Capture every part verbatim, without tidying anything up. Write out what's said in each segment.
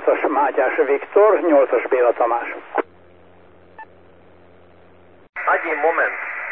nyolcas Mátyás Viktor, nyolcas Béla Tamás. Egy moment.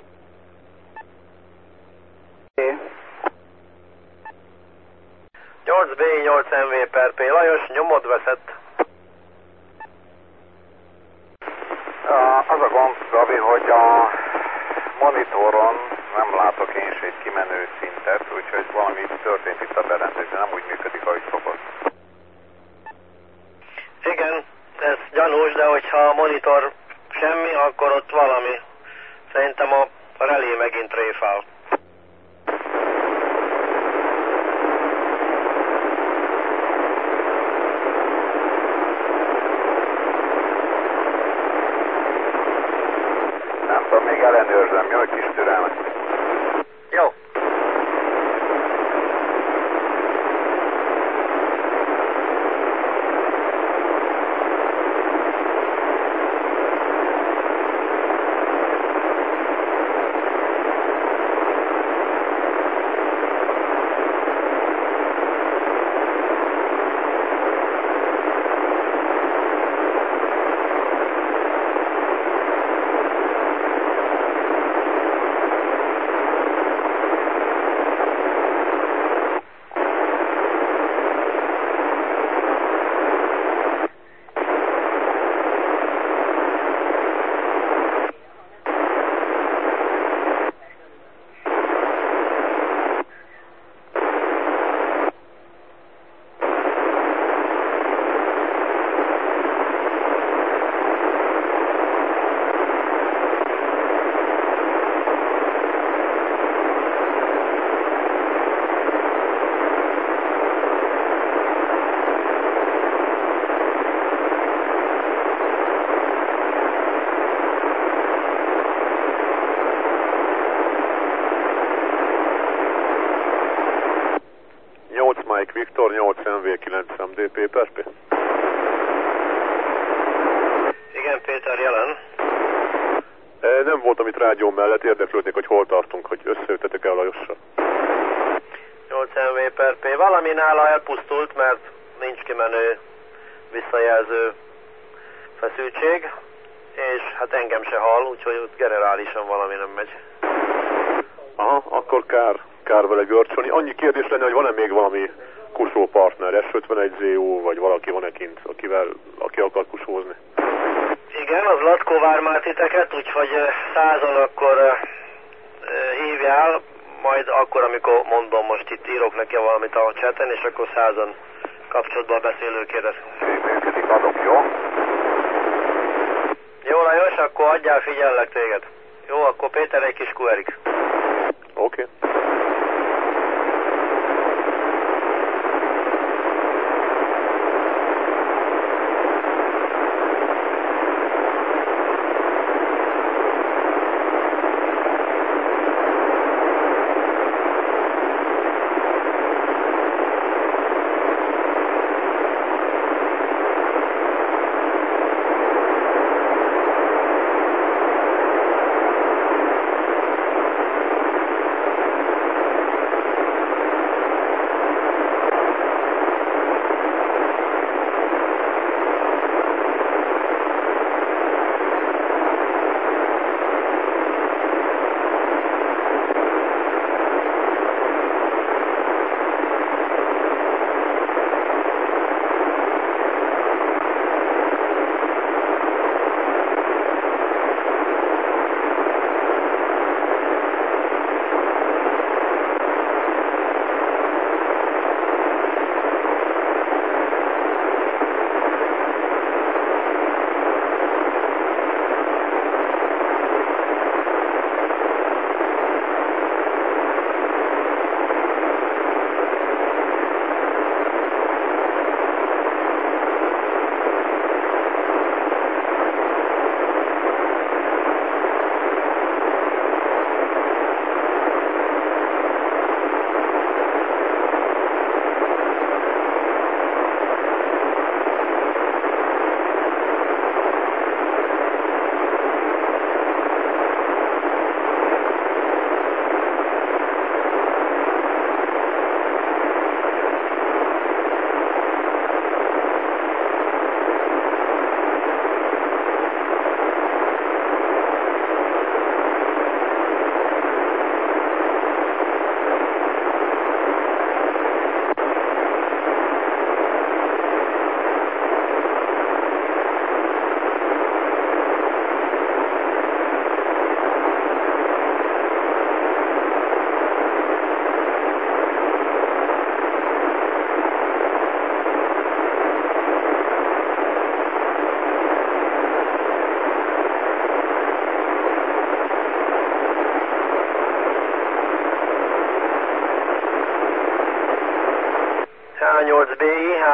nyolc B nyolc M V per P. Lajos, nyomod veszett. Az a gond, Gabi, hogy a monitoron nem látok én se egy kimenő szintet, úgyhogy valami történt itt a berendezés, nem úgy működik, ahogy szokott. Igen, ez gyanús, de hogyha a monitor semmi, akkor ott valami. Szerintem a relé megint tréfál. Nem tudom, még ellenőrzöm, jó, kis türelmet. Jó. Mike Viktor, nyolc M V kilenc M D P per P. Igen, Péter, jelen. E, nem voltam itt rádió mellett, érdeklődnék, hogy hol tartunk, hogy összeütetek el Lajossal. nyolc M V per P. Valami nála elpusztult, mert nincs kimenő visszajelző feszültség, és hát engem se hall, úgyhogy ott generálisan valami nem megy. Aha, akkor kár, kár vele görcsölni. Annyi kérdés lenne, hogy van-e még valami kusó partner, S ötvenegy Z O, vagy valaki van-e kint, akivel, aki akar kusózni? Igen, az Latko vár már titeket, úgyhogy százon akkor uh, hívjál, majd akkor, amikor mondom, most itt írok neki valamit a chaten, és akkor százon kapcsolatban a beszélő kérdez. Működik, adok, jó? Jó, Lajos, akkor adjál, figyellek téged. Jó, akkor Péter egy kis kuerik. Oké. Okay.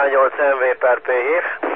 H nyolc M V per P hív.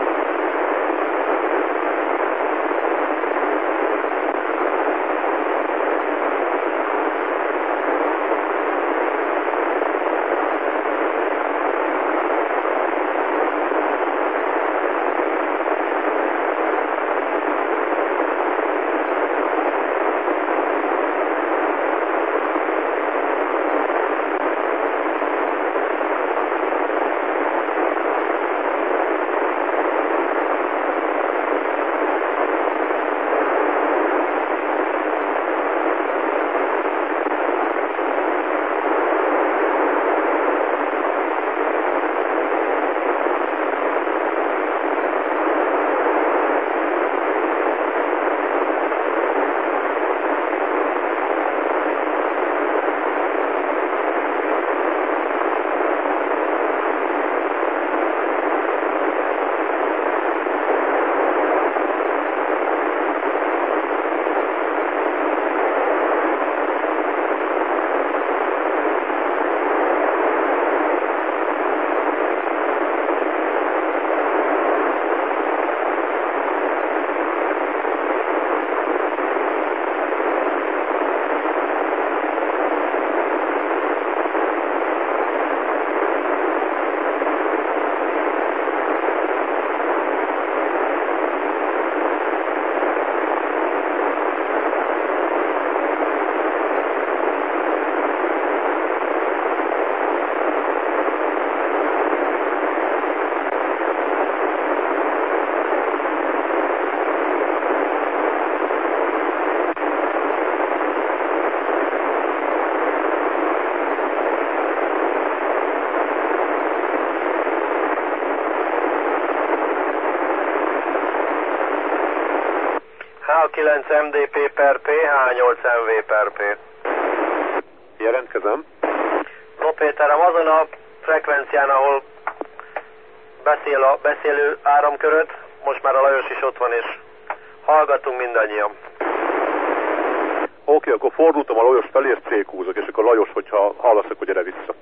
H kilenc M D P per P, H nyolc M V per P. Jelentkezem. Lopéterem, azon a frekvencián, ahol beszél a beszélő áramköröt, most már a Lajos is ott van, és hallgatunk mindannyian. Oké, akkor fordultam a Lajos felé, és cékúzok, és akkor Lajos, hogyha hallasz, akkor gyere vissza.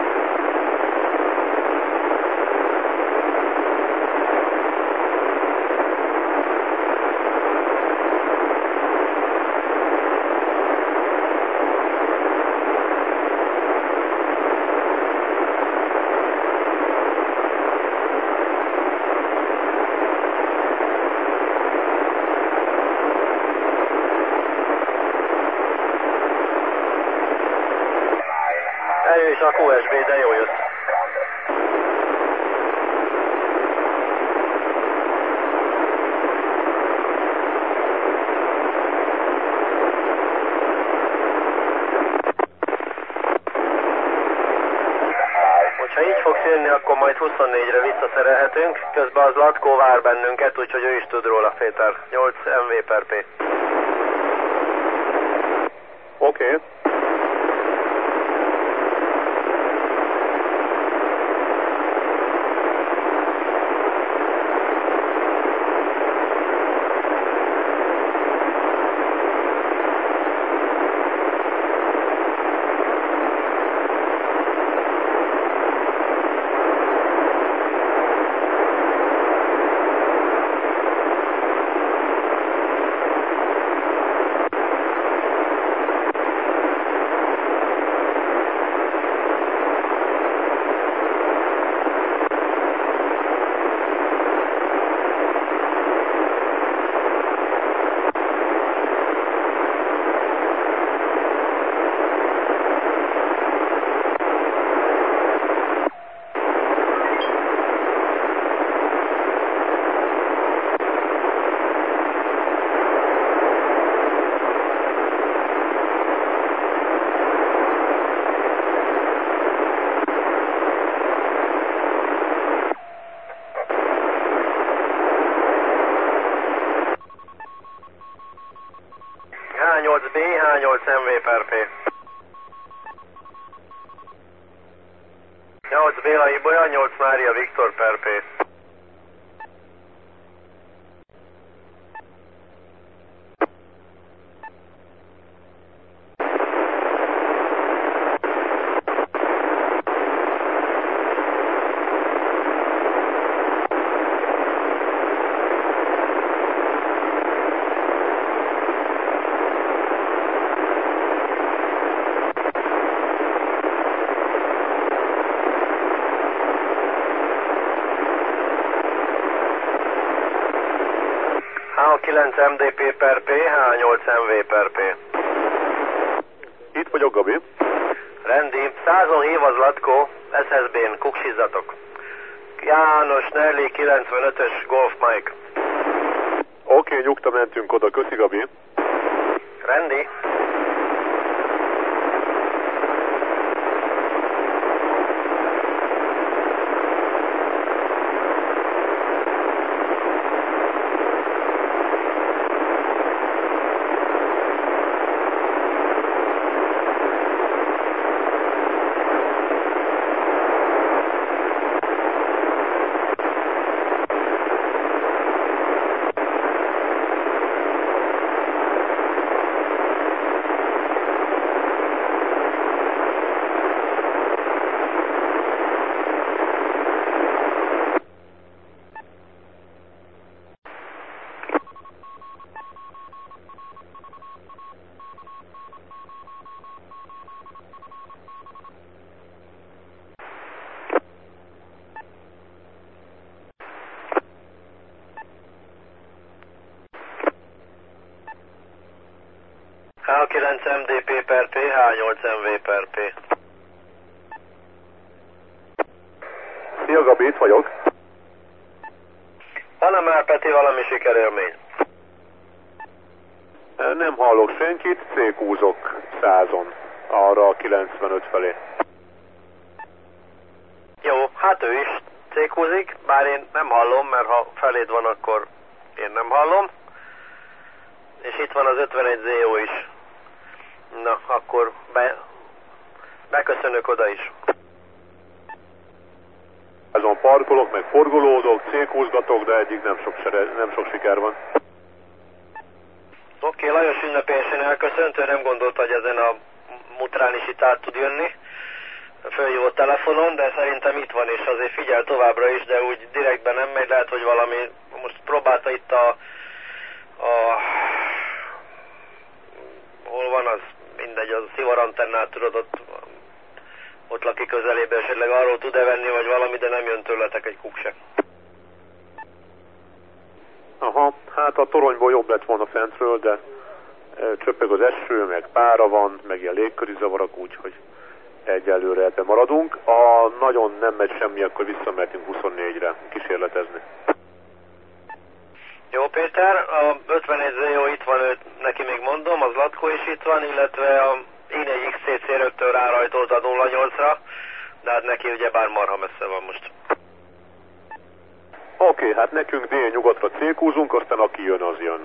És a Q S B, de jó jött. Hogyha így fogsz jönni, akkor majd huszonnégyre visszaszerelhetünk, közben az Lackó vár bennünket, úgyhogy ő is tud róla, Péter. nyolc M V per P. Oké. Okay. H nyolc B, H nyolc M V per P. nyolc Béla Ibolya, nyolc Mária Viktor per P. H kilenc M D P per P, H nyolc M V per P. Itt vagyok, Gabi. Rendi, százon hív az Latko, S S B-n, kuksizzatok. János Nelly kilencvenötös Golf Mike. Oké, okay, nyugta, mentünk oda, köszi, Gabi. Rendi. H kilenc M D P per P, H nyolc M V per P. Szia, Gabi, itt vagyok. Van-e már, Peti, valami sikerélmény? Nem hallok senkit, cékúzok százon, arra a kilencvenöt felé. Jó, hát ő is cékúzik, bár én nem hallom, mert ha feléd van, akkor én nem hallom. És itt van az ötvenegy Z O is. Na, akkor be, beköszönök oda is. Azon parkolok, meg forgolódok, cékúzgatok, de egyik nem sok, sere, nem sok siker van. Oké, okay, Lajos ünnepélyesen elköszönt, ő nem gondolta, hogy ezen a mutrán is itt át tud jönni. Fölhívott telefonon, de szerintem itt van, és azért figyel továbbra is, de úgy direktben nem megy, lehet, hogy valami, most próbálta itt a, a hol van az, mindegy, az szivarantennát, tudod, ott, ott lakik közelében, esetleg arról tud-e venni, vagy valami, de nem jön tőletek egy kuk se. Aha, hát a toronyból jobb lett volna fentről, de e, csöppeg az eső, meg pára van, meg ilyen légköri zavarak, úgyhogy egyelőre ebben maradunk. Ha nagyon nem megy semmi, akkor visszamehetünk huszonnégyre kísérletezni. Jó, Péter, a ötvenegy Z O itt van, őt, neki még mondom, az Latko is itt van, illetve a I négy X C C rögtön rárajtolt a nulla nyolcra, de hát neki ugyebár marha messze van most. Oké, okay, hát nekünk dél-nyugatra cékúzunk, aztán aki jön, az jön.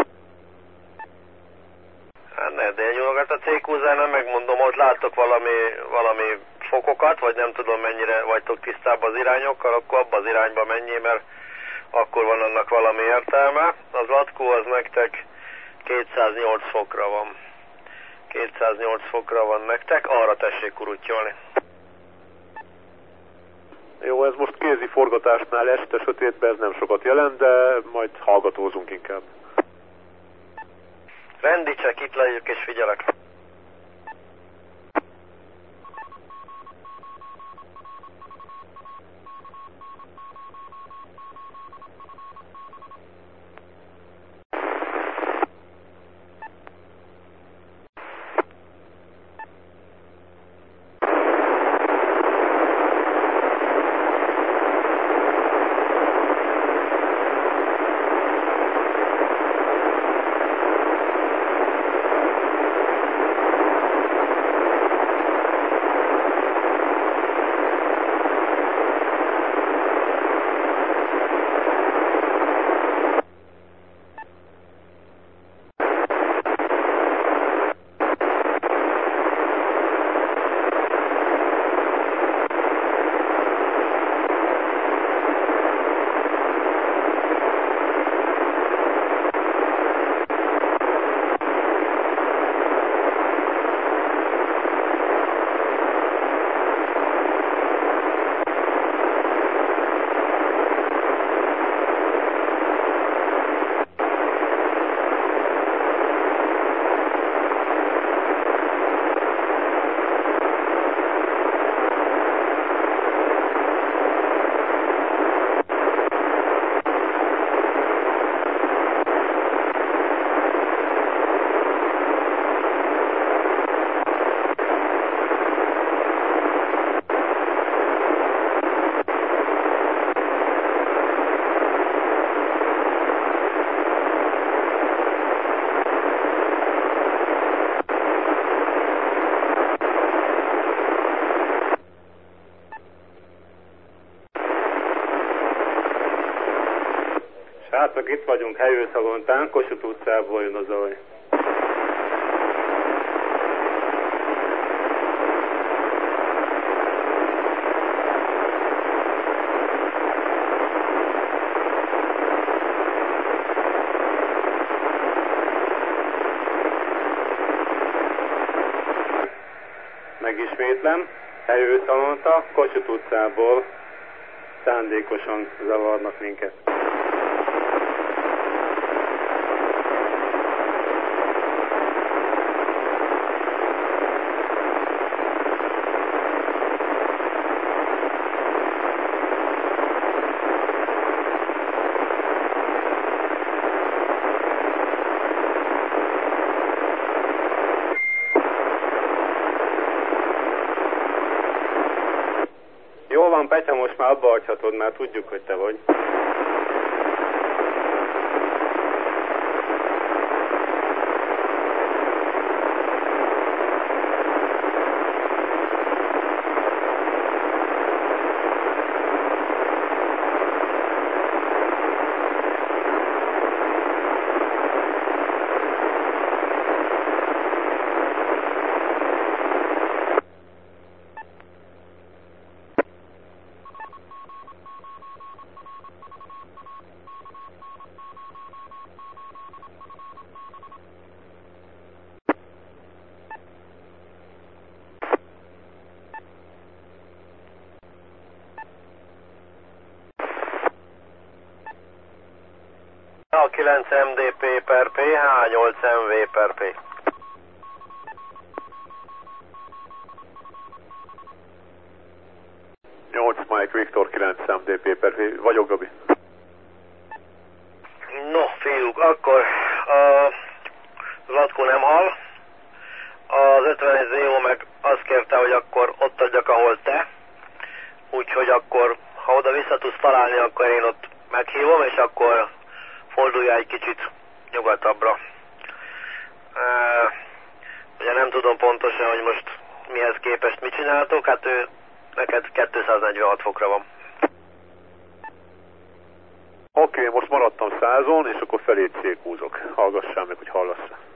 Hát ne, dél-nyugatra cékúzzál, nem megmondom, ott láttok valami, valami fokokat, vagy nem tudom mennyire vagytok tisztában az irányokkal, akkor abba az irányba menjél, mert akkor van annak valami értelme. Az Latko az nektek kétszáznyolc fokra van. kétszáznyolc fokra van nektek, arra tessék kurutyolni. Jó, ez most kézi forgatásnál este sötétben ez nem sokat jelent, de majd hallgatózunk inkább. Rendi, csak itt legyünk és figyelek. Srácok, itt vagyunk Helyőszalontán, Kossuth utcából jön a zaj. Megismétlem, Helyőszalonta, Kossuth utcából szándékosan zavarnak minket. Jó van, Petya, most már abba hagyhatod, mert tudjuk, hogy te vagy. H kilenc M D P per P, H nyolc M V per P. nyolc Mike Viktor kilenc M D P per P. Vagyok, Gabi. No, fiúk, akkor a Zlatko nem hal. Az ötvenegy Zéó meg azt kérte, hogy akkor ott adjak, ahol te. Úgyhogy akkor, ha oda vissza tudsz találni, akkor én ott meghívom, és akkor forduljál egy kicsit nyugatabbra. E, ugye nem tudom pontosan, hogy most mihez képest mit csináltok, hát ő neked kétszáznegyvenhat fokra van. Oké, okay, most maradtam százon, és akkor felé cékúzok. Hallgassál meg, hogy hallasz.